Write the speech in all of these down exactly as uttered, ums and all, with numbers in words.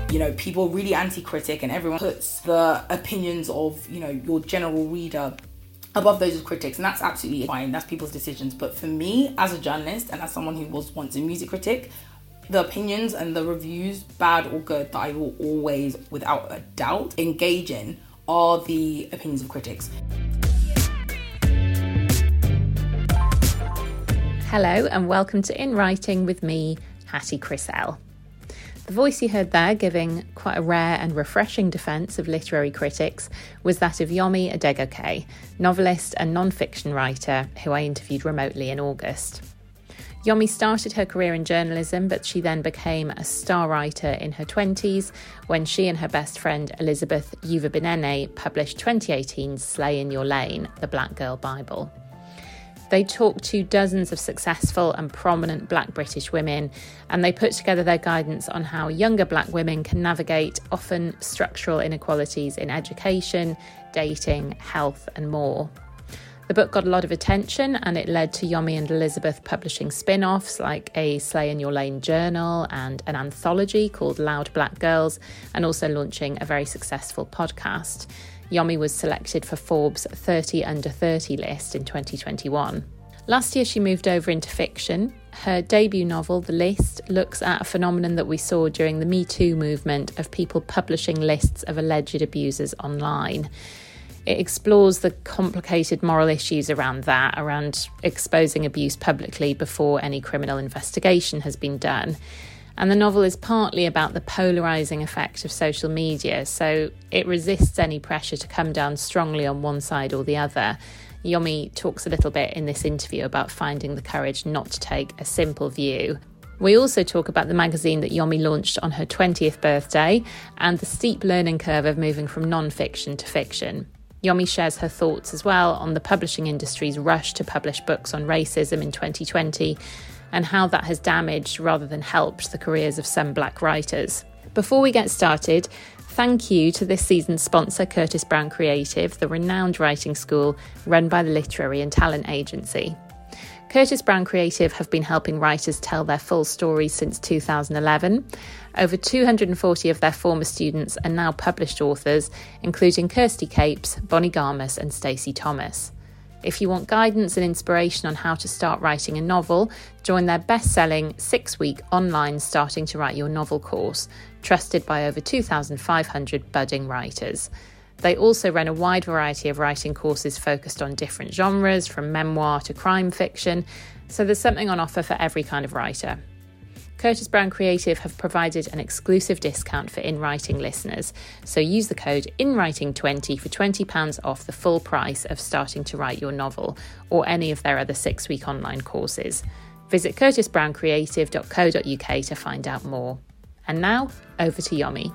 You know, people are really anti-critic and everyone puts the opinions of, you know, your general reader above those of critics, and that's absolutely fine. That's people's decisions. But for me, as a journalist and as someone who was once a music critic, the opinions and the reviews, bad or good, that I will always, without a doubt, engage in are the opinions of critics. Hello and welcome to In Writing with me, Hattie Crisell. The voice you heard there giving quite a rare and refreshing defence of literary critics was that of Yomi Adegoke, novelist and non-fiction writer who I interviewed remotely in August. Yomi started her career in journalism, but she then became a star writer in her twenties when she and her best friend Elizabeth Uviebinené published twenty eighteen's Slay in Your Lane, the Black Girl Bible. They talked to dozens of successful and prominent Black British women, and they put together their guidance on how younger Black women can navigate often structural inequalities in education, dating, health, and more. The book got a lot of attention, and it led to Yomi and Elizabeth publishing spin-offs like a Slay in Your Lane journal and an anthology called Loud Black Girls, and also launching a very successful podcast. Yomi was selected for Forbes' thirty under thirty list in twenty twenty-one. Last year she moved over into fiction. Her debut novel, The List, looks at a phenomenon that we saw during the Me Too movement of people publishing lists of alleged abusers online. It explores the complicated moral issues around that, around exposing abuse publicly before any criminal investigation has been done. And the novel is partly about the polarising effect of social media, so it resists any pressure to come down strongly on one side or the other. Yomi talks a little bit in this interview about finding the courage not to take a simple view. We also talk about the magazine that Yomi launched on her twentieth birthday and the steep learning curve of moving from non-fiction to fiction. Yomi shares her thoughts as well on the publishing industry's rush to publish books on racism in twenty twenty, and how that has damaged rather than helped the careers of some Black writers. Before we get started, thank you to this season's sponsor, Curtis Brown Creative, the renowned writing school run by the Literary and Talent Agency. Curtis Brown Creative have been helping writers tell their full stories since two thousand eleven. Over two hundred forty of their former students are now published authors, including Kirsty Capes, Bonnie Garmus and Stacey Thomas. If you want guidance and inspiration on how to start writing a novel, join their best-selling six-week online Starting to Write Your Novel course, trusted by over two thousand five hundred budding writers. They also run a wide variety of writing courses focused on different genres, from memoir to crime fiction, so there's something on offer for every kind of writer. Curtis Brown Creative have provided an exclusive discount for In Writing listeners, so use the code In Writing twenty for twenty pounds off the full price of Starting to Write Your Novel or any of their other six-week online courses. Visit curtis brown creative dot co dot uk to find out more. And now, over to Yomi.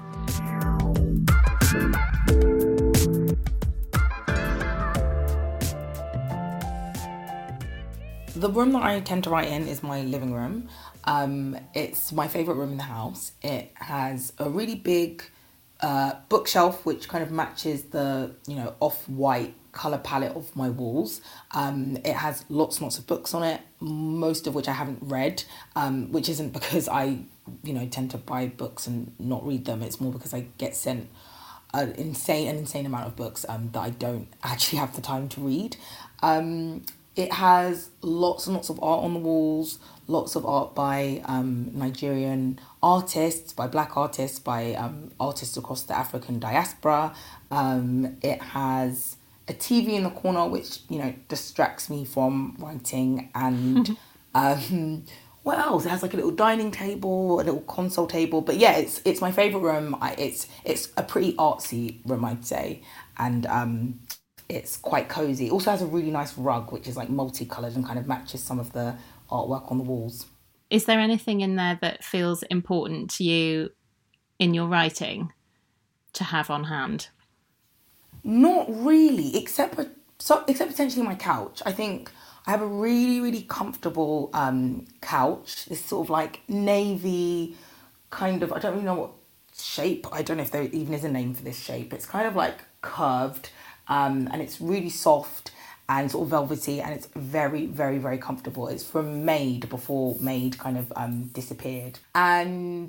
The room that I tend to write in is my living room. Um, it's my favourite room in the house. It has a really big uh, bookshelf which kind of matches the, you know, off-white colour palette of my walls. Um, it has lots and lots of books on it, most of which I haven't read, um, which isn't because I, you know, tend to buy books and not read them. It's more because I get sent an insane, an insane amount of books um, that I don't actually have the time to read. Um, It has lots and lots of art on the walls, lots of art by um, Nigerian artists, by Black artists, by um, artists across the African diaspora. Um, it has a T V in the corner, which, you know, distracts me from writing. And um, what else? It has like a little dining table, a little console table. But yeah, it's it's my favourite room. I, it's it's a pretty artsy room, I'd say. And um it's quite cozy. It also has a really nice rug, which is like multicoloured and kind of matches some of the artwork on the walls. Is there anything in there that feels important to you in your writing to have on hand? Not really, except for, so, except potentially my couch. I think I have a really, really comfortable um, couch. It's sort of like navy kind of, I don't really know what shape. I don't know if there even is a name for this shape. It's kind of like curved. Um, and it's really soft and sort of velvety, and it's very, very, very comfortable. It's from Made before Made kind of um, disappeared. And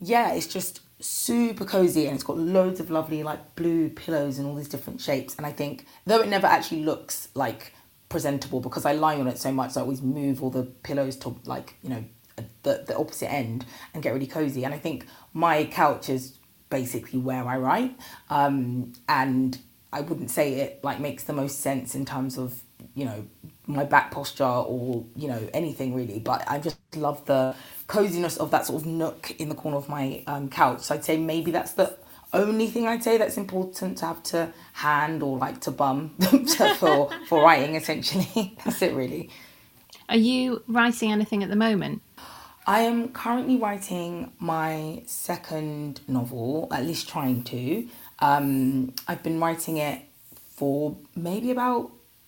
yeah, it's just super cozy, and it's got loads of lovely like blue pillows and all these different shapes. And I think though it never actually looks like presentable because I lie on it so much, I always move all the pillows to like, you know, the, the opposite end and get really cozy. And I think my couch is basically where I write. Um, and I wouldn't say it like makes the most sense in terms of, you know, my back posture or, you know, anything really, but I just love the coziness of that sort of nook in the corner of my um, couch. So I'd say maybe that's the only thing I'd say that's important to have to hand or like to bum to, for, for writing, essentially. That's it really. Are you writing anything at the moment? I am currently writing my second novel, at least trying to. Um, I've been writing it for maybe about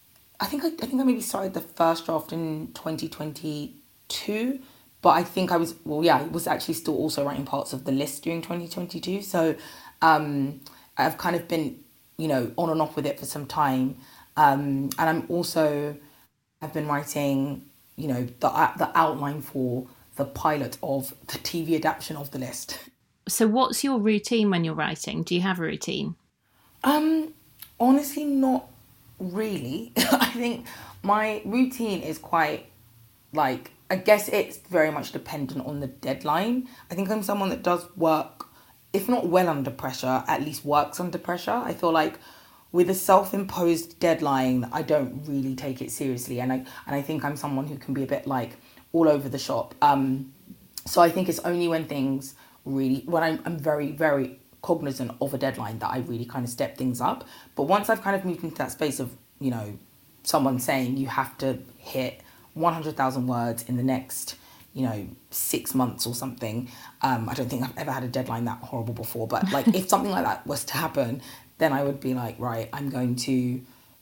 I think I, I think I maybe started the first draft in twenty twenty-two, but I think I was, well, yeah, I was actually still also writing parts of the list during twenty twenty-two. So um, I've kind of been, you know, on and off with it for some time. Um, and I'm also, I've been writing, you know, the, the outline for the pilot of the T V adaptation of the list. So what's your routine when you're writing? Do you have a routine? Um, honestly, not really. I think my routine is quite like, I guess it's very much dependent on the deadline. I think I'm someone that does work, if not well under pressure, at least works under pressure. I feel like with a self-imposed deadline, I don't really take it seriously, and I and I think I'm someone who can be a bit like all over the shop. Um, so I think it's only when things really, when I'm, I'm very very cognizant of a deadline that I really kind of step things up. But once I've kind of moved into that space of, you know, someone saying you have to hit one hundred thousand words in the next, you know, six months or something. Um, I don't think I've ever had a deadline that horrible before, but like if something like that was to happen, then I would be like, right, I'm going to,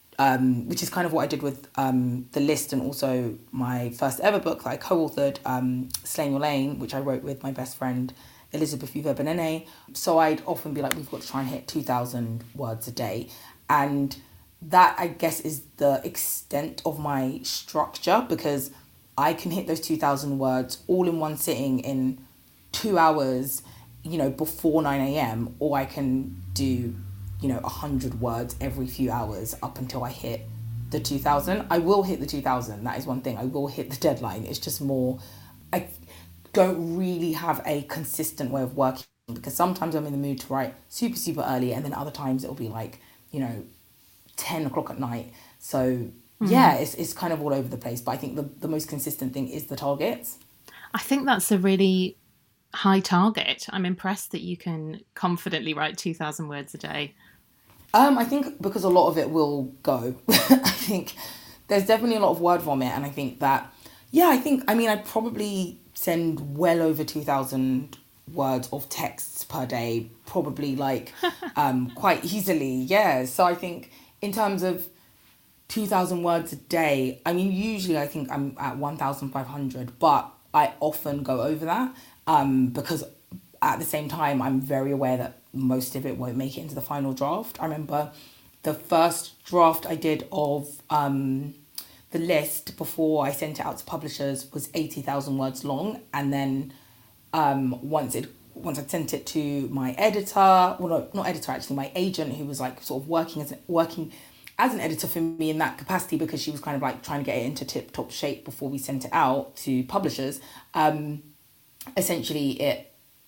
um, which is kind of what I did with um, the list and also my first ever book that I co-authored, um, Slaying Your Lane, which I wrote with my best friend, Elizabeth Uve-Benene. So I'd often be like, we've got to try and hit two thousand words a day. And that, I guess, is the extent of my structure, because I can hit those two thousand words all in one sitting in two hours, you know, before nine a.m. Or I can do, you know, one hundred words every few hours up until I hit the two thousand. I will hit the two thousand. That is one thing. I will hit the deadline. It's just more, I don't really have a consistent way of working, because sometimes I'm in the mood to write super, super early, and then other times it'll be like, you know, ten o'clock at night. So mm-hmm. yeah, it's it's kind of all over the place. But I think the, the most consistent thing is the targets. I think that's a really high target. I'm impressed that you can confidently write two thousand words a day. Um, I think because a lot of it will go. I think there's definitely a lot of word vomit, and I think that, yeah, I think, I mean, I probably send well over two thousand words of texts per day, probably like um, quite easily, yeah. So I think in terms of two thousand words a day, I mean, usually I think I'm at one thousand five hundred, but I often go over that um, because at the same time, I'm very aware that most of it won't make it into the final draft. I remember the first draft I did of um, the list before I sent it out to publishers was eighty thousand words long. And then um, once it once I sent it to my editor, well, no, not editor, actually, my agent, who was like sort of working as working as an editor for me in that capacity, because she was kind of like trying to get it into tip top shape before we sent it out to publishers. Um, essentially, it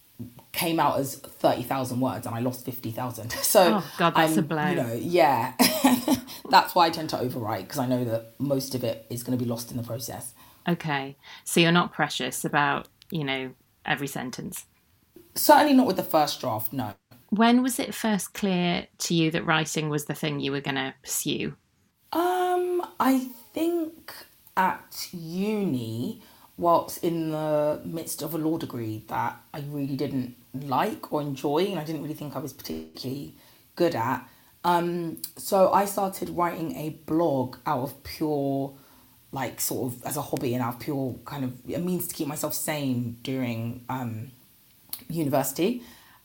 came out as thirty thousand words and I lost fifty thousand. So oh God, that's I'm, a blow. You know, yeah. That's why I tend to overwrite, because I know that most of it is going to be lost in the process. Okay. So you're not precious about, you know, every sentence? Certainly not with the first draft, no. When was it first clear to you that writing was the thing you were going to pursue? Um, I think at uni, whilst in the midst of a law degree that I really didn't like or enjoy, and I didn't really think I was particularly good at. Um, so I started writing a blog out of pure, like, sort of as a hobby, and out of pure kind of a means to keep myself sane during um, university.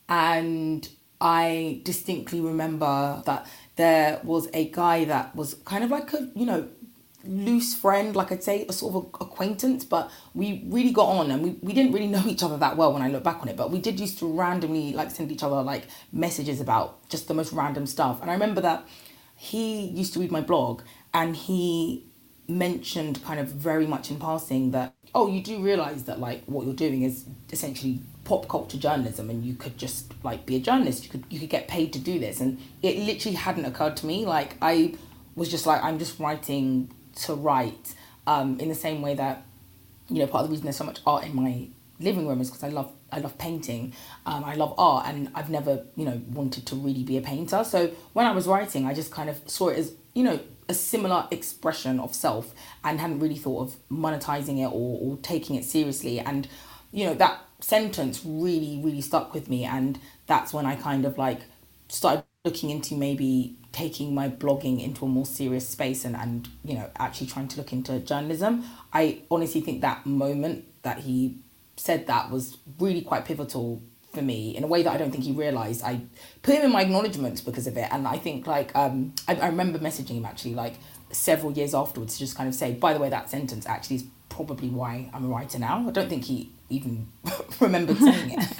And I distinctly remember that there was a guy that was kind of like a, you know, loose friend, like I'd say a sort of acquaintance, but we really got on, and we, we didn't really know each other that well when I look back on it, but we did used to randomly like send each other like messages about just the most random stuff. And I remember that he used to read my blog, and he mentioned kind of very much in passing that, oh, you do realize that like what you're doing is essentially pop culture journalism, and you could just like be a journalist, you could you could get paid to do this. And it literally hadn't occurred to me. Like I was just like, I'm just writing to write, um, in the same way that, you know, part of the reason there's so much art in my living room is because I love I love painting, um, I love art, and I've never, you know, wanted to really be a painter. So when I was writing, I just kind of saw it as, you know, a similar expression of self, and hadn't really thought of monetizing it or, or taking it seriously. And, you know, that sentence really, really stuck with me, and that's when I kind of like started looking into maybe taking my blogging into a more serious space, and, and you know, actually trying to look into journalism. I honestly think that moment that he said that was really quite pivotal for me in a way that I don't think he realised. I put him in my acknowledgements because of it, and I think like um I, I remember messaging him actually like several years afterwards to just kind of say, by the way, that sentence actually is probably why I'm a writer now. I don't think he even remembered saying it.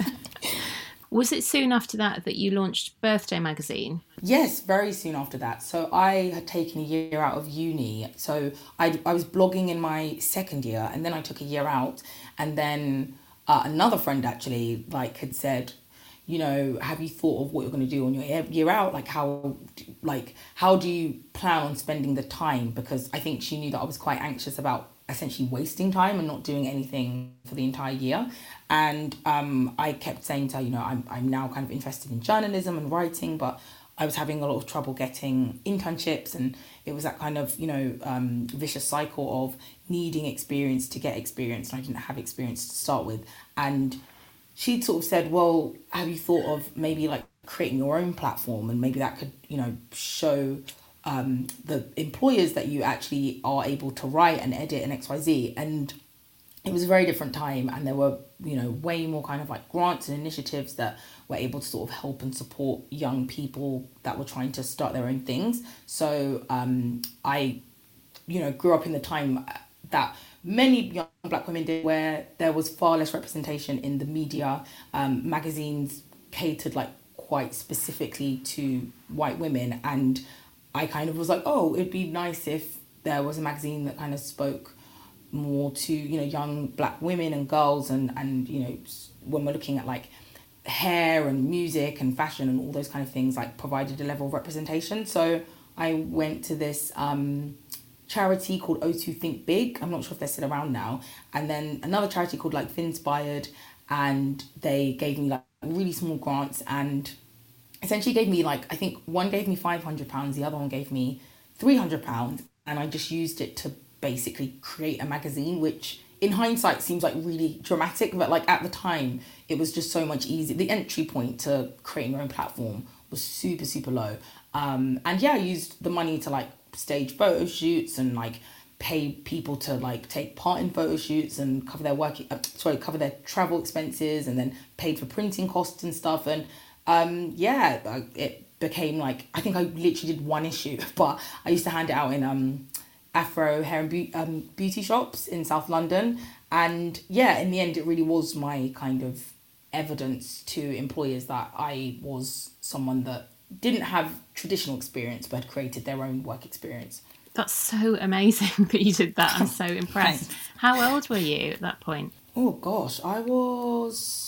Was it soon after that that you launched Birthday magazine? Yes, very soon after that. So I had taken a year out of uni. So I, I was blogging in my second year, and then I took a year out. And then uh, another friend actually like had said, you know, have you thought of what you're going to do on your year, year out? Like how, like how do you plan on spending the time? Because I think she knew that I was quite anxious about essentially wasting time and not doing anything for the entire year. And um, I kept saying to her, you know, I'm I'm now kind of interested in journalism and writing, but I was having a lot of trouble getting internships, and it was that kind of, you know, um, vicious cycle of needing experience to get experience, and I didn't have experience to start with. And she'd sort of said, well, have you thought of maybe like creating your own platform, and maybe that could, you know, show um, the employers that you actually are able to write and edit and X Y Z. And it was a very different time, and there were, you know, way more kind of like grants and initiatives that were able to sort of help and support young people that were trying to start their own things. So um, I, you know, grew up in the time that many young black women did, where there was far less representation in the media. Um, magazines catered like quite specifically to white women, and I kind of was like, oh, it'd be nice if there was a magazine that kind of spoke more to, you know, young black women and girls, and and you know, when we're looking at like hair and music and fashion and all those kind of things, like provided a level of representation. So I went to this um charity called O two Think Big. I'm not sure if they're still around now. And then another charity called like Finspired, and they gave me like really small grants, and essentially gave me like, I think one gave me five hundred pounds, the other one gave me three hundred pounds, and I just used it to basically create a magazine, which in hindsight seems like really dramatic, but like at the time it was just so much easier. The entry point to creating your own platform was super, super low. Um, and yeah, I used the money to like stage photo shoots and like pay people to like take part in photo shoots and cover their work, uh, sorry, cover their travel expenses, and then paid for printing costs and stuff. And um, yeah, it became like, I think I literally did one issue, but I used to hand it out in um, Afro hair and be- um, beauty shops in South London. And yeah, in the end, it really was my kind of evidence to employers that I was someone that didn't have traditional experience but had created their own work experience. That's so amazing that you did that. I'm so impressed. How old were you at that point? Oh gosh, I was...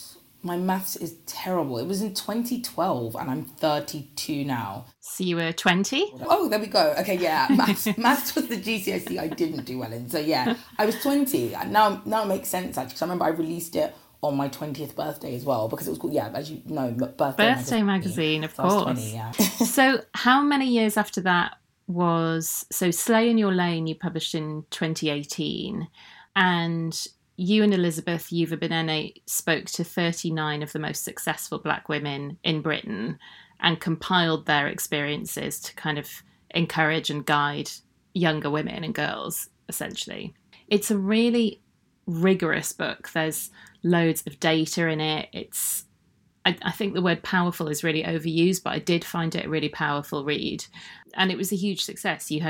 My maths is terrible. It was in twenty twelve, and I'm thirty-two now. So you were twenty? Oh, there we go. Okay, yeah. Maths, maths was the G C S E I didn't do well in. So yeah, I was twenty. Now, now it makes sense actually. Because I remember I released it on my twentieth birthday as well, because it was called, yeah, as you know, Birthday, Birthday magazine, magazine of so course. I was twenty, yeah. So how many years after that was... So Slay in Your Lane you published in twenty eighteen, and you and Elizabeth Yuva-Benene spoke to thirty-nine of the most successful black women in Britain and compiled their experiences to kind of encourage and guide younger women and girls, essentially. It's a really rigorous book. There's loads of data in it. It's, I, I think the word powerful is really overused, but I did find it a really powerful read. And it was a huge success. You had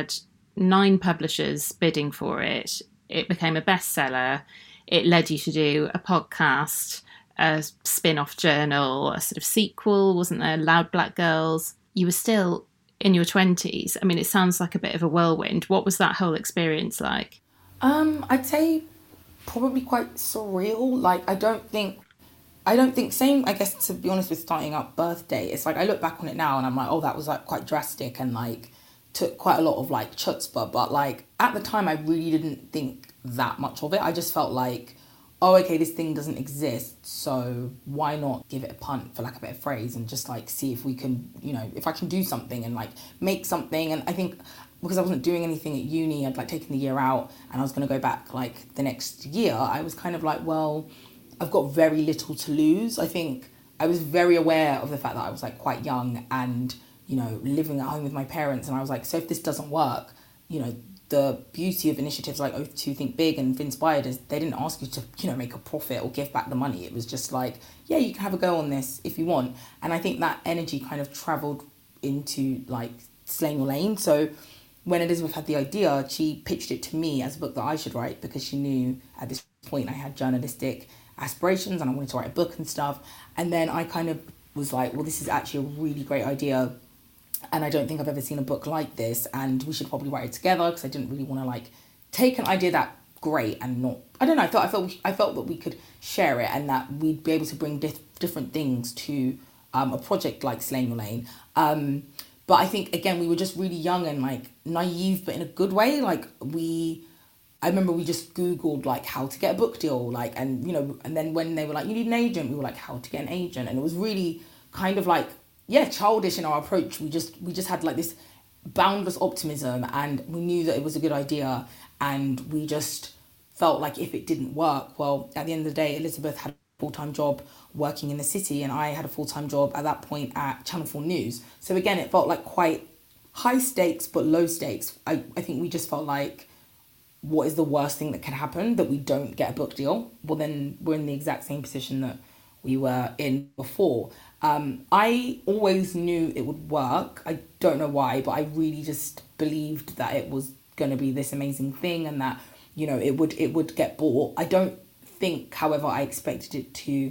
nine publishers bidding for it. It became a bestseller. It led you to do a podcast, a spin-off journal, a sort of sequel, wasn't there? Loud Black Girls. You were still in your twenties. I mean, it sounds like a bit of a whirlwind. What was that whole experience like? Um, I'd say probably quite surreal. Like, I don't think, I don't think, same, I guess, to be honest with starting up Birthday, it's like, I look back on it now and I'm like, oh, that was like quite drastic and like took quite a lot of like chutzpah. But like, at the time, I really didn't think that much of it. I just felt like, oh, okay, this thing doesn't exist, so why not give it a punt, for lack of a better phrase, and just like see if we can, you know, if I can do something and like make something. And I think because I wasn't doing anything at uni, I'd like taken the year out and I was going to go back like the next year, I was kind of like, well, I've got very little to lose. I think I was very aware of the fact that I was like quite young and, you know, living at home with my parents. And I was like, so if this doesn't work, you know, the beauty of initiatives like O two Think Big and Vinspired is they didn't ask you to, you know, make a profit or give back the money. It was just like, yeah, you can have a go on this if you want. And I think that energy kind of travelled into like Slaying Your Lane. So when Elizabeth had the idea, she pitched it to me as a book that I should write because she knew at this point I had journalistic aspirations and I wanted to write a book and stuff. And then I kind of was like, well, this is actually a really great idea. And I don't think I've ever seen a book like this, and we should probably write it together because I didn't really want to like take an idea that great and not, I don't know, I felt I felt I felt that we could share it and that we'd be able to bring dif- different things to um, a project like Slaying Your Lane. Um, but I think again we were just really young and like naive, but in a good way. Like we, I remember we just Googled like how to get a book deal, like, and you know, and then when they were like, you need an agent, we were like, how to get an agent, and it was really kind of like, yeah, childish in our approach. We just we just had like this boundless optimism and we knew that it was a good idea, and we just felt like if it didn't work, well, at the end of the day, Elizabeth had a full-time job working in the city and I had a full-time job at that point at Channel four News. So again, it felt like quite high stakes but low stakes. I, I think we just felt like, what is the worst thing that can happen? That we don't get a book deal? Well, then we're in the exact same position that we were in before. Um, I always knew it would work. I don't know why, but I really just believed that it was going to be this amazing thing and that, you know, it would it would get bought. I don't think, however, I expected it to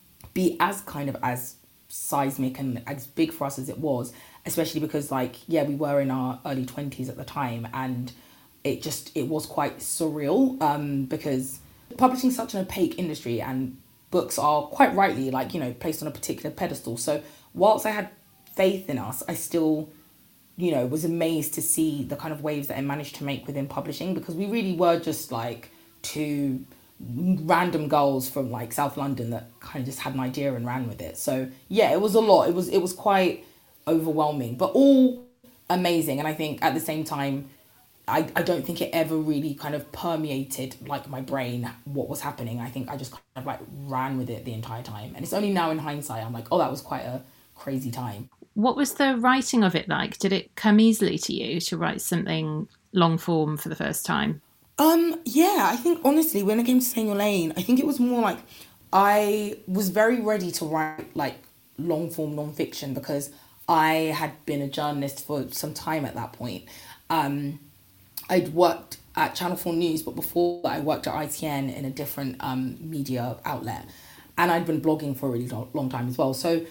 be as kind of as seismic and as big for us as it was, especially because like, yeah, we were in our early twenties at the time and it just, it was quite surreal um, because publishing is such an opaque industry and books are quite rightly like, you know, placed on a particular pedestal. So whilst I had faith in us, I still, you know, was amazed to see the kind of waves that I managed to make within publishing, because we really were just like two random girls from like South London that kind of just had an idea and ran with it. So yeah, it was a lot. It was, it was quite overwhelming, but all amazing. And I think at the same time, I, I don't think it ever really kind of permeated like my brain what was happening. I think I just kind of like ran with it the entire time. And it's only now in hindsight I'm like, oh, that was quite a crazy time. What was the writing of it like? Did it come easily to you to write something long form for the first time? Um, yeah, I think honestly, when it came to Slaying Your Lane, I think it was more like I was very ready to write like long form non-fiction because I had been a journalist for some time at that point. Um, I'd worked at Channel four News, but before that I worked at I T N in a different um, media outlet. And I'd been blogging for a really long time as well. So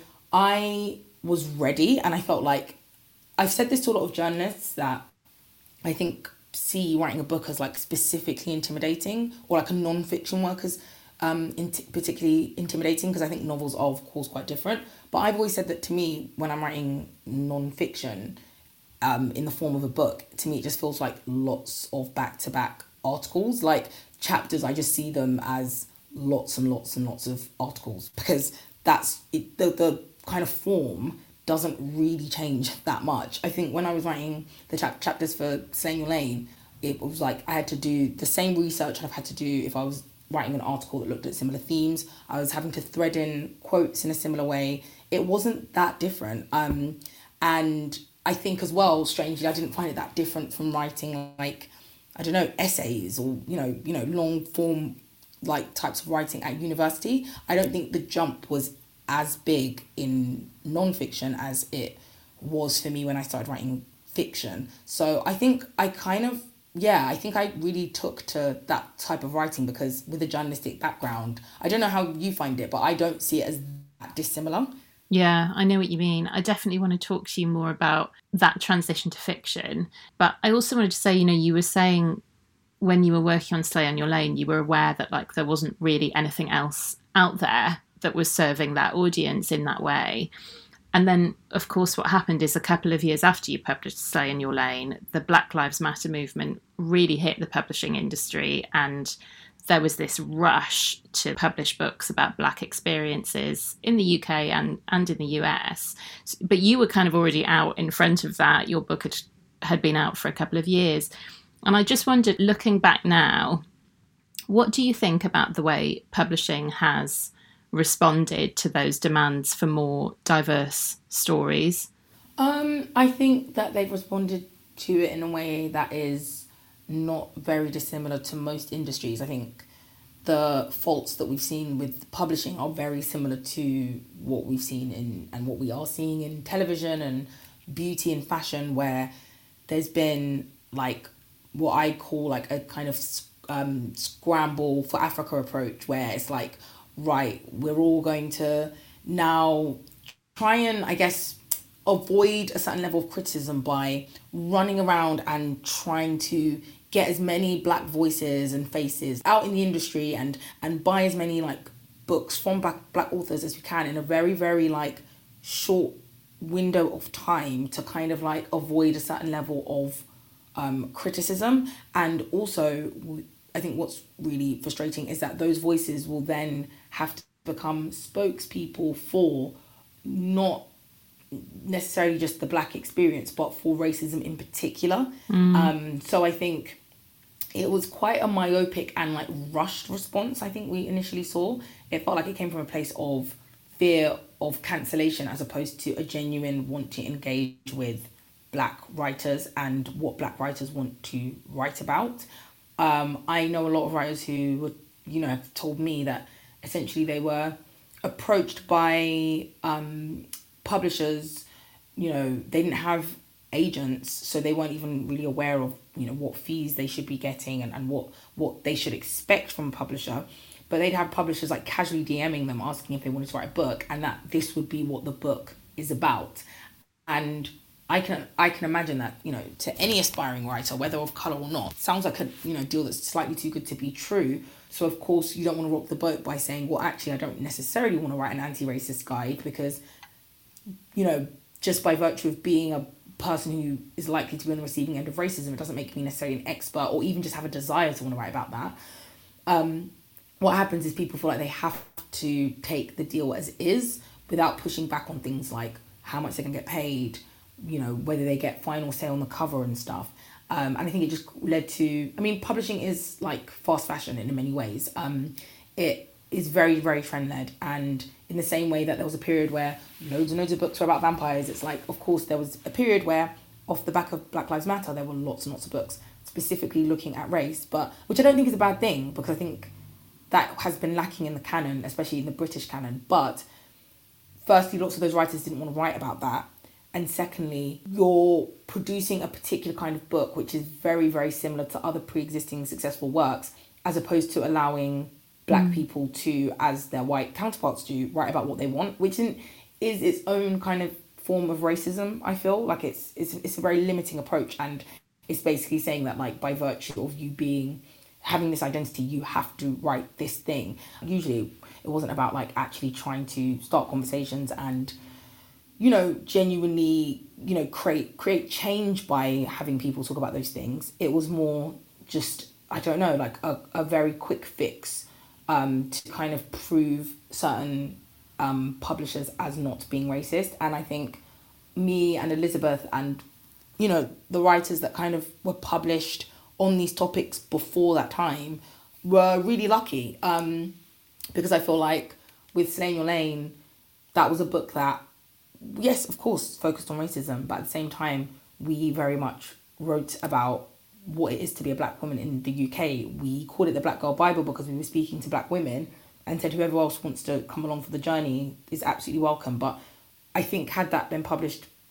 I was ready and I felt like, I've said this to a lot of journalists that I think see writing a book as like specifically intimidating, or like a non-fiction work as um, in- particularly intimidating, because I think novels are of course quite different. But I've always said that to me, when I'm writing non-fiction, Um, in the form of a book, to me it just feels like lots of back-to-back articles. Like chapters, I just see them as lots and lots and lots of articles, because that's it, the, the kind of form doesn't really change that much. I think when I was writing the chap- chapters for Slaying Your Lane, it was like I had to do the same research I've had to do if I was writing an article that looked at similar themes. I was having to thread in quotes in a similar way. It wasn't that different. Um, and I think as well, strangely, I didn't find it that different from writing like, I don't know, essays or, you know, you know, long form like types of writing at university. I don't think the jump was as big in non-fiction as it was for me when I started writing fiction. So I think I kind of, yeah, I think I really took to that type of writing because with a journalistic background, I don't know how you find it, but I don't see it as that dissimilar. Yeah, I know what you mean. I definitely want to talk to you more about that transition to fiction. But I also wanted to say, you know, you were saying when you were working on Slay on Your Lane, you were aware that like there wasn't really anything else out there that was serving that audience in that way. And then, of course, what happened is a couple of years after you published Slay in Your Lane, the Black Lives Matter movement really hit the publishing industry, and there was this rush to publish books about Black experiences in the U K and, and in the U S. But you were kind of already out in front of that. Your book had, had been out for a couple of years. And I just wondered, looking back now, what do you think about the way publishing has responded to those demands for more diverse stories? Um, I think that they've responded to it in a way that is not very dissimilar to most industries. I think the faults that we've seen with publishing are very similar to what we've seen in and what we are seeing in television and beauty and fashion, where there's been like what I call like a kind of um, scramble for Africa approach, where it's like, right, we're all going to now try and, I guess, avoid a certain level of criticism by running around and trying to get as many Black voices and faces out in the industry and and buy as many like books from black black authors as we can in a very, very like short window of time to kind of like avoid a certain level of um, criticism. And also, I think what's really frustrating is that those voices will then have to become spokespeople for not necessarily just the Black experience, but for racism in particular. Mm. Um, so I think it was quite a myopic and like rushed response I think we initially saw. It felt like it came from a place of fear of cancellation as opposed to a genuine want to engage with Black writers and what Black writers want to write about. Um, I know a lot of writers who would, you know, have told me that essentially they were approached by um, publishers, you know, they didn't have agents, so they weren't even really aware of, you know, what fees they should be getting and, and what, what they should expect from a publisher. But they'd have publishers like casually DMing them asking if they wanted to write a book and that this would be what the book is about. And I can I can imagine that, you know, to any aspiring writer, whether of colour or not, sounds like a, you know, deal that's slightly too good to be true. So of course you don't want to rock the boat by saying, well, actually I don't necessarily want to write an anti-racist guide because, you know, just by virtue of being a person who is likely to be on the receiving end of racism, it doesn't make me necessarily an expert or even just have a desire to want to write about that. Um, what happens is people feel like they have to take the deal as is without pushing back on things like how much they can get paid, you know, whether they get final say on the cover and stuff. Um, and I think it just led to, I mean, publishing is like fast fashion in many ways. Um, it is very, very trend-led. And in the same way that there was a period where loads and loads of books were about vampires, it's like, of course, there was a period where off the back of Black Lives Matter, there were lots and lots of books specifically looking at race, but which I don't think is a bad thing because I think that has been lacking in the canon, especially in the British canon. But firstly, lots of those writers didn't want to write about that. And secondly, you're producing a particular kind of book which is very, very similar to other pre-existing successful works, as opposed to allowing Black mm. people to, as their white counterparts do, write about what they want, which in, is its own kind of form of racism, I feel. Like it's, it's, it's a very limiting approach, and it's basically saying that like by virtue of you being, having this identity, you have to write this thing. Usually it wasn't about like actually trying to start conversations and, you know, genuinely, you know, create create change by having people talk about those things. It was more just, I don't know, like a, a very quick fix um, to kind of prove certain um, publishers as not being racist. And I think me and Elizabeth and, you know, the writers that kind of were published on these topics before that time were really lucky. Um, because I feel like with Slay in Your Lane, that was a book that, yes, of course, focused on racism, but at the same time, we very much wrote about what it is to be a Black woman in the U K. We called it the Black Girl Bible because we were speaking to Black women and said whoever else wants to come along for the journey is absolutely welcome. But I think had that been published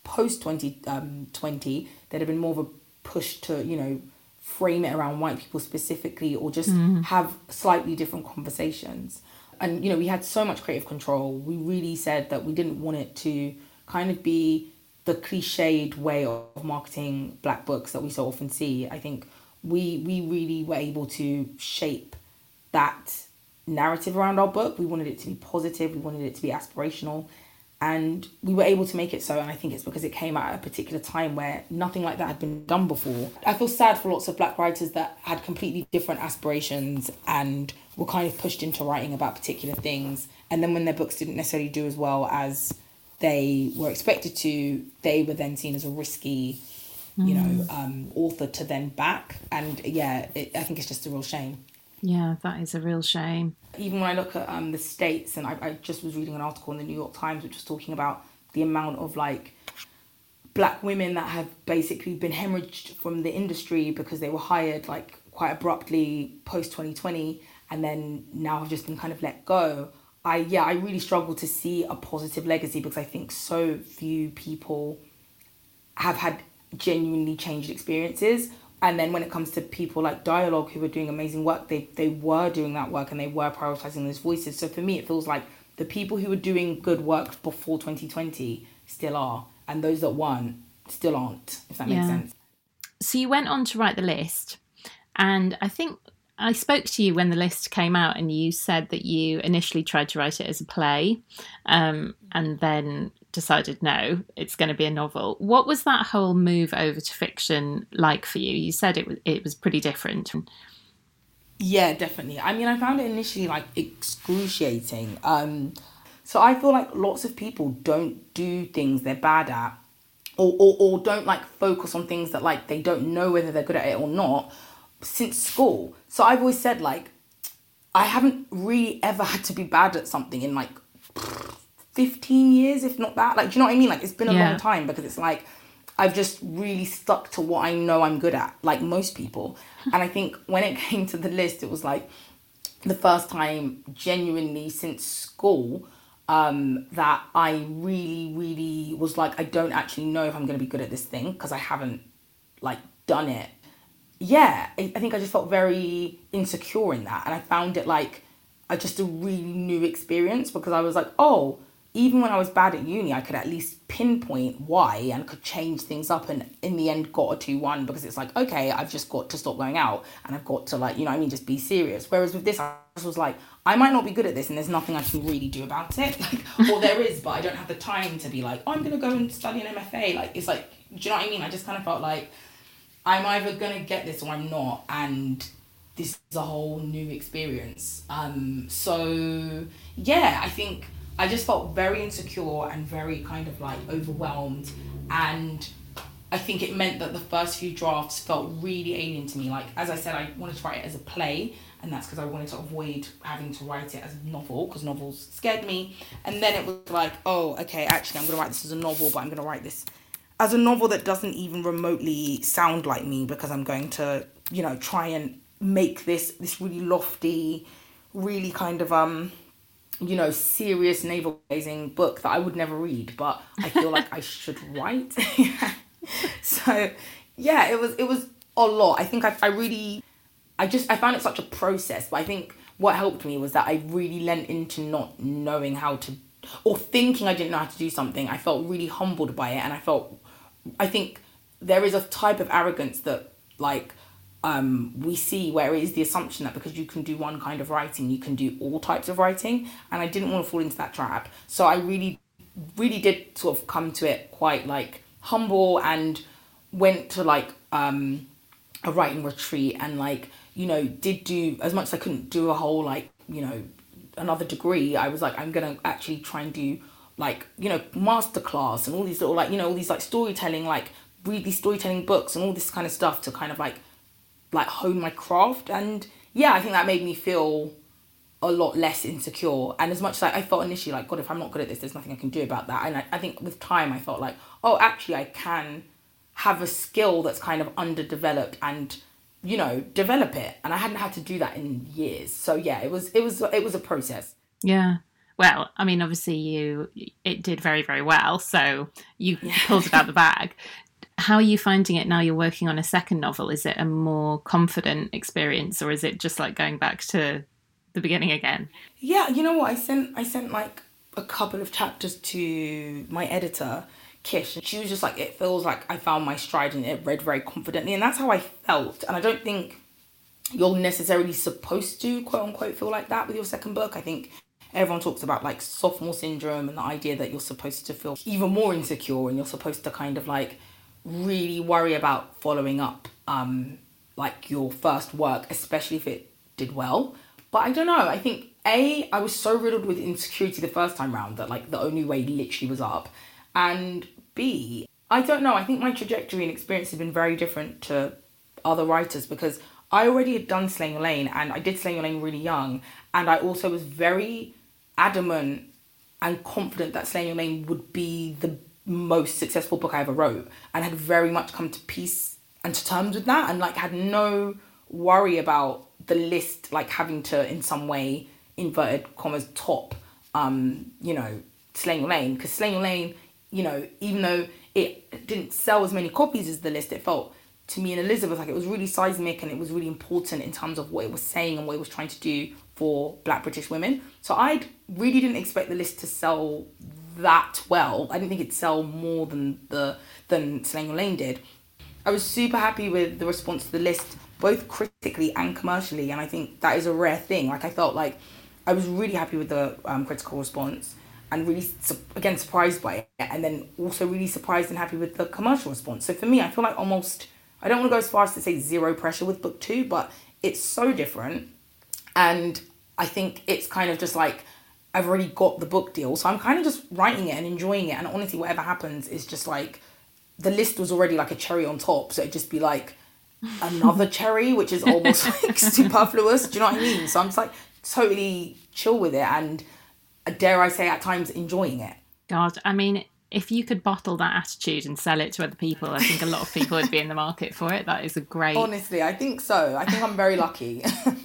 post twenty twenty, there'd have been more of a push to, you know, frame it around white people specifically, or just mm. have slightly different conversations. And, you know, we had so much creative control. We really said that we didn't want it to kind of be the cliched way of marketing black books that we so often see. I think we we really were able to shape that narrative around our book. We wanted it to be positive. We wanted it to be aspirational. And we were able to make it so. And I think it's because it came at a particular time where nothing like that had been done before. I feel sad for lots of black writers that had completely different aspirations and were kind of pushed into writing about particular things. And then when their books didn't necessarily do as well as they were expected to, they were then seen as a risky, you know, um, author to then back. And yeah, it, I think it's just a real shame. Yeah, that is a real shame. Even when I look at um, the States, and I, I just was reading an article in the New York Times which was talking about the amount of like black women that have basically been hemorrhaged from the industry because they were hired like quite abruptly post twenty twenty and then now have just been kind of let go. I yeah, I really struggle to see a positive legacy because I think so few people have had genuinely changed experiences. And then when it comes to people like Dialogue who were doing amazing work, they they were doing that work and they were prioritising those voices. So for me, it feels like the people who were doing good work before twenty twenty still are. And those that weren't still aren't, if that yeah. makes sense. So you went on to write the list. And I think I spoke to you when the list came out and you said that you initially tried to write it as a play um, and then decided, no, it's going to be a novel. What was that whole move over to fiction like for you? You said it was, it was pretty different. Yeah, definitely. I mean, I found it initially like excruciating. Um, so I feel like lots of people don't do things they're bad at or, or, or don't like focus on things that like they don't know whether they're good at it or not since school. So I've always said like, I haven't really ever had to be bad at something in like fifteen years, if not that. Like, do you know what I mean? Like, it's been a yeah. long time because it's like, I've just really stuck to what I know I'm good at, like most people. And I think when it came to the list, it was like the first time genuinely since school um, that I really, really was like, I don't actually know if I'm going to be good at this thing because I haven't like done it. Yeah, I, I think I just felt very insecure in that. And I found it like a, just a really new experience because I was like, oh, even when I was bad at uni, I could at least pinpoint why and could change things up and in the end got a two one because it's like, okay, I've just got to stop going out and I've got to like, you know what I mean, just be serious. Whereas with this, I was like, I might not be good at this and there's nothing I can really do about it. Like, or there is, but I don't have the time to be like, oh, I'm going to go and study an M F A. Like, it's like, do you know what I mean? I just kind of felt like I'm either going to get this or I'm not. And this is a whole new experience. Um, so, yeah, I think I just felt very insecure and very kind of like overwhelmed. And I think it meant that the first few drafts felt really alien to me. Like, as I said, I wanted to write it as a play. And that's because I wanted to avoid having to write it as a novel because novels scared me. And then it was like, oh, okay, actually, I'm going to write this as a novel, but I'm going to write this as a novel that doesn't even remotely sound like me because I'm going to, you know, try and make this this really lofty, really kind of, um, you know, serious navel-gazing book that I would never read, but I feel like I should write. So, yeah, it was it was a lot. I think I, I really, I just, I found it such a process, but I think what helped me was that I really lent into not knowing how to, or thinking I didn't know how to do something. I felt really humbled by it, and I felt, I think there is a type of arrogance that, like, um, we see where it is the assumption that because you can do one kind of writing, you can do all types of writing. And I didn't want to fall into that trap. So I really, really did sort of come to it quite, like, humble and went to, like, um, a writing retreat and, like, you know, did do, as much as I couldn't do a whole, like, you know, another degree, I was like, I'm going to actually try and do, like, you know, masterclass and all these little, like, you know, all these, like, storytelling, like, read these storytelling books and all this kind of stuff to kind of, like, like, hone my craft. And, yeah, I think that made me feel a lot less insecure. And as much as I, I felt initially, like, God, if I'm not good at this, there's nothing I can do about that. And I, I think with time, I felt like, oh, actually, I can have a skill that's kind of underdeveloped and, you know, develop it. And I hadn't had to do that in years. So, yeah, it was, it was, it was a process. Yeah. Well, I mean, obviously you it did very, very well, so you Yeah. pulled it out the bag. How are you finding it now you're working on a second novel? Is it a more confident experience, or is it just like going back to the beginning again? Yeah, you know what? I sent I sent like a couple of chapters to my editor, Kish, and she was just like, it feels like I found my stride and it read very confidently, and that's how I felt. And I don't think you're necessarily supposed to quote unquote feel like that with your second book. I think everyone talks about like sophomore syndrome and the idea that you're supposed to feel even more insecure and you're supposed to kind of like really worry about following up um like your first work, especially if it did well. But I don't know, I think a I was so riddled with insecurity the first time round that like the only way literally was up, and b I don't know, I think my trajectory and experience has been very different to other writers because I already had done Slaying Your Lane, and I did Slaying Your Lane really young, and I also was very adamant and confident that Slaying Your Lane would be the most successful book I ever wrote, and had very much come to peace and to terms with that, and like had no worry about the list like having to in some way inverted commas top um you know Slaying Your Lane, because Slaying Your Lane, you know, even though it didn't sell as many copies as the list, it felt to me and Elizabeth like it was really seismic and it was really important in terms of what it was saying and what it was trying to do for Black British women. So I really didn't expect the list to sell that well. I didn't think it'd sell more than the than Slaying Your Lane did. I was super happy with the response to the list, both critically and commercially, and I think that is a rare thing. Like I felt like I was really happy with the um, critical response and really, su- again, surprised by it, and then also really surprised and happy with the commercial response. So for me, I feel like almost, I don't want to go as far as to say zero pressure with book two, but it's so different. And I think it's kind of just like, I've already got the book deal, so I'm kind of just writing it and enjoying it. And honestly, whatever happens is just like, the list was already like a cherry on top. So it'd just be like another cherry, which is almost like superfluous. Do you know what I mean? So I'm just like totally chill with it. And dare I say at times enjoying it. God, I mean, if you could bottle that attitude and sell it to other people, I think a lot of people would be in the market for it. That is a great... Honestly, I think so. I think I'm very lucky.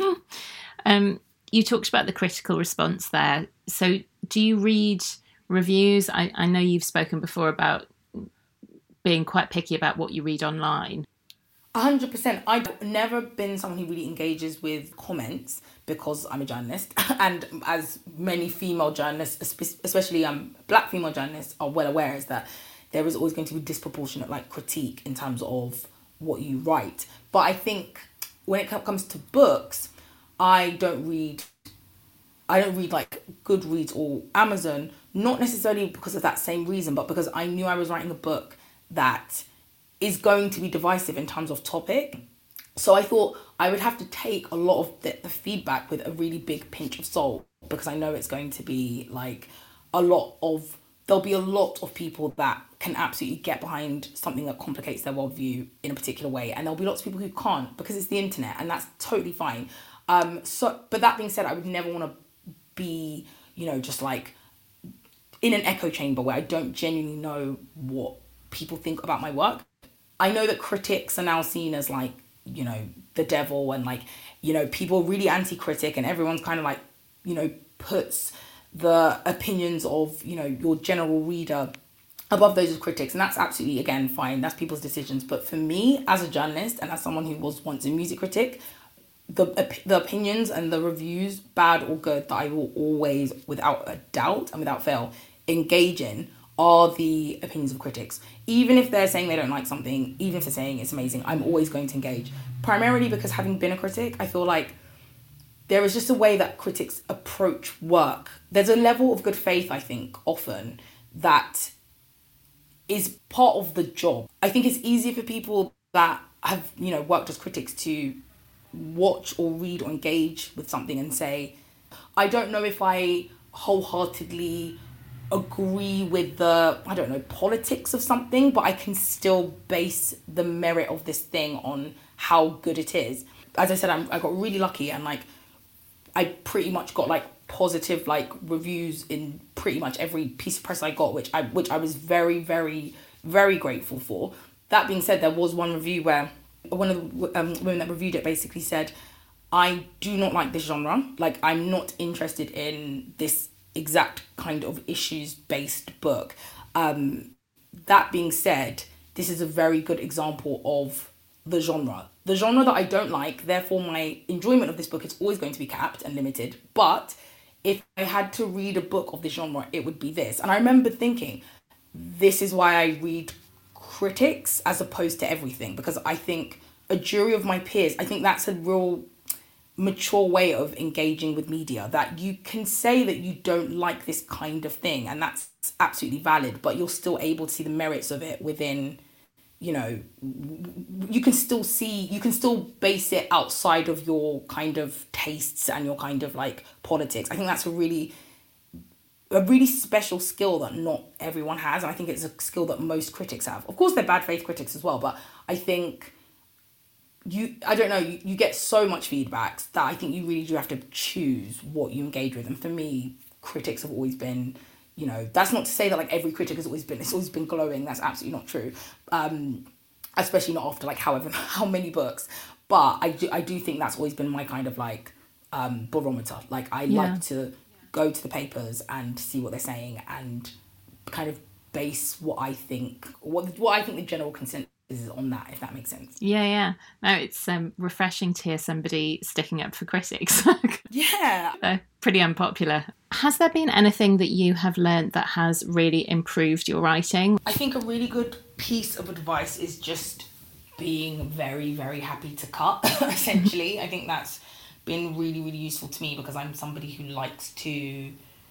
um, you talked about the critical response there. So do you read reviews? I, I know you've spoken before about being quite picky about what you read online. one hundred percent. I've never been someone who really engages with comments because I'm a journalist, and as many female journalists, especially um black female journalists, are well aware, is that there is always going to be disproportionate like critique in terms of what you write. But I think when it comes to books, I don't read I don't read like Goodreads or Amazon, not necessarily because of that same reason, but because I knew I was writing a book that is going to be divisive in terms of topic. So I thought I would have to take a lot of the, the feedback with a really big pinch of salt, because I know it's going to be like a lot of, there'll be a lot of people that can absolutely get behind something that complicates their worldview in a particular way. And there'll be lots of people who can't, because it's the internet, and that's totally fine. Um, so, but that being said, I would never want to be, you know, just like in an echo chamber where I don't genuinely know what people think about my work. I know that critics are now seen as like, you know, the devil, and like, you know, people are really anti-critic, and everyone's kind of like, you know, puts the opinions of, you know, your general reader above those of critics. And that's absolutely, again, fine. That's people's decisions. But for me, as a journalist and as someone who was once a music critic, the the opinions and the reviews, bad or good, that I will always, without a doubt and without fail, engage in are the opinions of critics. Even if they're saying they don't like something, even if they're saying it's amazing, I'm always going to engage. Primarily because, having been a critic, I feel like there is just a way that critics approach work. There's a level of good faith, I think, often, that is part of the job. I think it's easier for people that have, you know, worked as critics to watch or read or engage with something and say, I don't know if I wholeheartedly agree with the, I don't know, politics of something, but I can still base the merit of this thing on how good it is. As I said, I'm, I got really lucky, and like I pretty much got like positive like reviews in pretty much every piece of press I got, which I which I was very, very, very grateful for. That being said, there was one review where one of the um, women that reviewed it basically said, I do not like this genre. Like, I'm not interested in this exact kind of issues-based book. Um, that being said, this is a very good example of the genre. The genre that I don't like, therefore my enjoyment of this book is always going to be capped and limited. But if I had to read a book of this genre, it would be this. And I remember thinking, this is why I read critics as opposed to everything, because I think a jury of my peers, I think that's a real mature way of engaging with media, that you can say that you don't like this kind of thing, and that's absolutely valid, but you're still able to see the merits of it within, you know, you can still see, you can still base it outside of your kind of tastes and your kind of like politics. I think that's a really, a really special skill that not everyone has. And I think it's a skill that most critics have. Of course, they're bad faith critics as well, but I think you, I don't know, you, you get so much feedback that I think you really do have to choose what you engage with. And for me, critics have always been, you know, that's not to say that like every critic has always been, it's always been glowing. That's absolutely not true. Um, especially not after like however, how many books. But I do, I do think that's always been my kind of like um, barometer. Like I yeah. like to go to the papers and see what they're saying and kind of base what I think, what what I think the general consensus is on that, if that makes sense. Yeah, yeah. No, it's um, refreshing to hear somebody sticking up for critics. Yeah. They're pretty unpopular. Has there been anything that you have learned that has really improved your writing? I think a really good piece of advice is just being very, very happy to cut, essentially. I think that's been really, really useful to me because I'm somebody who likes to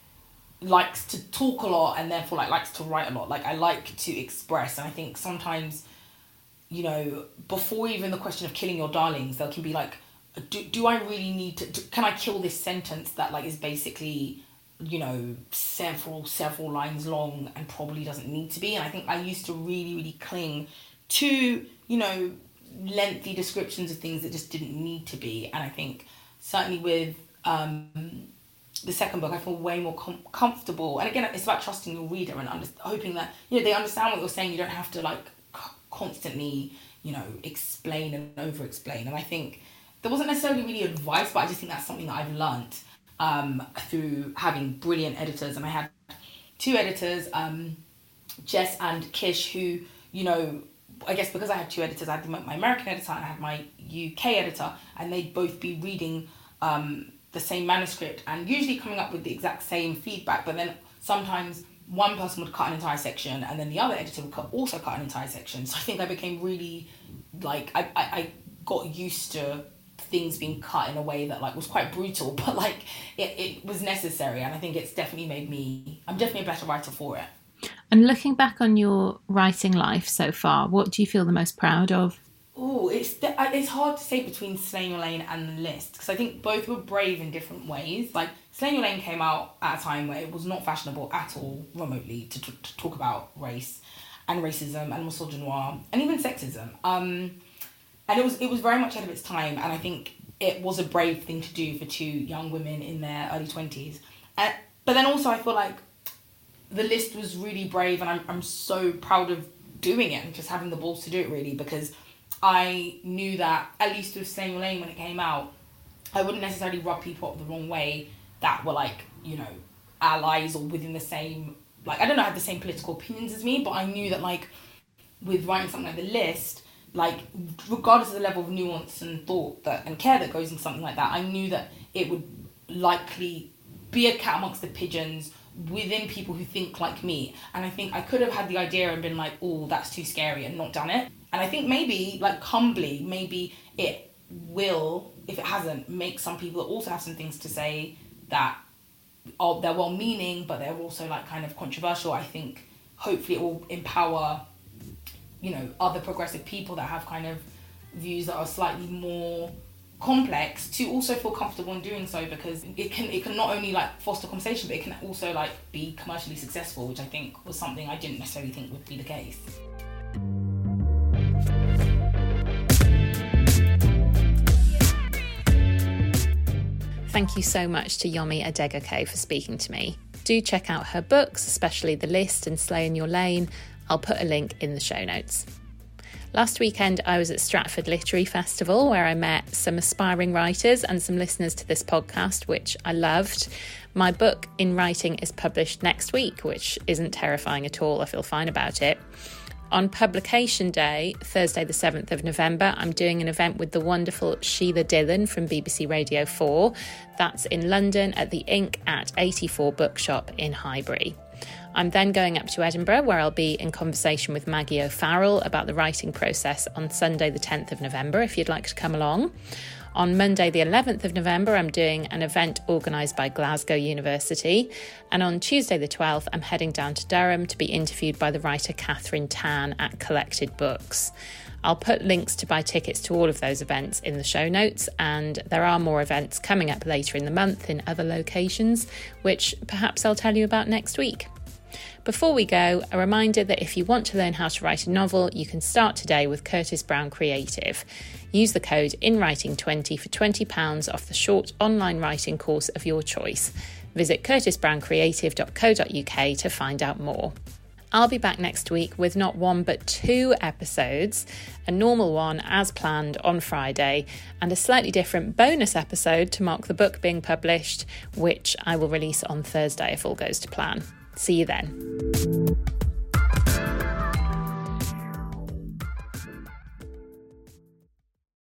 likes to talk a lot and therefore like likes to write a lot. Like I like to express, and I think sometimes, you know, before even the question of killing your darlings, there can be like, do, do I really need to, do, can I kill this sentence that like is basically, you know, several, several lines long and probably doesn't need to be. And I think I used to really, really cling to, you know, lengthy descriptions of things that just didn't need to be. And I think certainly with um, the second book, I feel way more com- comfortable. And again, it's about trusting your reader and under- hoping that, you know, they understand what you're saying. You don't have to like c- constantly, you know, explain and over explain. And I think there wasn't necessarily really advice, but I just think that's something that I've learnt um, through having brilliant editors. And I had two editors, um, Jess and Kish, who, you know, I guess because I had two editors, I had my American editor and I had my U K editor, and they'd both be reading um, the same manuscript and usually coming up with the exact same feedback. But then sometimes one person would cut an entire section and then the other editor would cut, also cut an entire section. So I think I became really, like, I, I, I got used to things being cut in a way that like was quite brutal, but like it, it was necessary. And I think it's definitely made me, I'm definitely a better writer for it. And looking back on your writing life so far, what do you feel the most proud of? Oh, it's it's hard to say between Slaying Your Lane and The List, because I think both were brave in different ways. Like, Slaying Your Lane came out at a time where it was not fashionable at all, remotely, to, t- to talk about race and racism and misogynoir and even sexism. Um, and it was it was very much ahead of its time, and I think it was a brave thing to do for two young women in their early twenties. Uh, but then also I feel like The List was really brave, and I'm I'm so proud of doing it and just having the balls to do it, really, because I knew that, at least with Slaying Your Lane when it came out, I wouldn't necessarily rub people up the wrong way that were like, you know, allies or within the same, like, I don't know, had the same political opinions as me, but I knew that, like, with writing something like The List, like, regardless of the level of nuance and thought that and care that goes into something like that, I knew that it would likely be a cat amongst the pigeons within people who think like me. And I think I could have had the idea and been like, oh, that's too scary, and not done it. And I think maybe, like, humbly, maybe it will, if it hasn't, make some people that also have some things to say that are, they're well-meaning, but they're also, like, kind of controversial. I think hopefully it will empower, you know, other progressive people that have kind of views that are slightly more complex to also feel comfortable in doing so, because it can it can not only like foster conversation, but it can also like be commercially successful, which I think was something I didn't necessarily think would be the case. Thank you so much to Yomi Adegoke for speaking to me. Do check out her books, especially The List and Slaying Your Lane. I'll put a link in the show notes. Last weekend, I was at Stratford Literary Festival, where I met some aspiring writers and some listeners to this podcast, which I loved. My book, In Writing, is published next week, which isn't terrifying at all. I feel fine about it. On publication day, Thursday the seventh of November, I'm doing an event with the wonderful Sheila Dillon from B B C Radio four. That's in London at the Ink at eighty-four Bookshop in Highbury. I'm then going up to Edinburgh, where I'll be in conversation with Maggie O'Farrell about the writing process on Sunday the tenth of November, if you'd like to come along. On Monday the eleventh of November, I'm doing an event organised by Glasgow University. And on Tuesday the twelfth, I'm heading down to Durham to be interviewed by the writer Catherine Tan at Collected Books. I'll put links to buy tickets to all of those events in the show notes, and there are more events coming up later in the month in other locations, which perhaps I'll tell you about next week. Before we go, a reminder that if you want to learn how to write a novel, you can start today with Curtis Brown Creative. Use the code in writing twenty for twenty pounds off the short online writing course of your choice. Visit curtis brown creative dot co dot uk to find out more. I'll be back next week with not one but two episodes, a normal one as planned on Friday, and a slightly different bonus episode to mark the book being published, which I will release on Thursday if all goes to plan. See you then.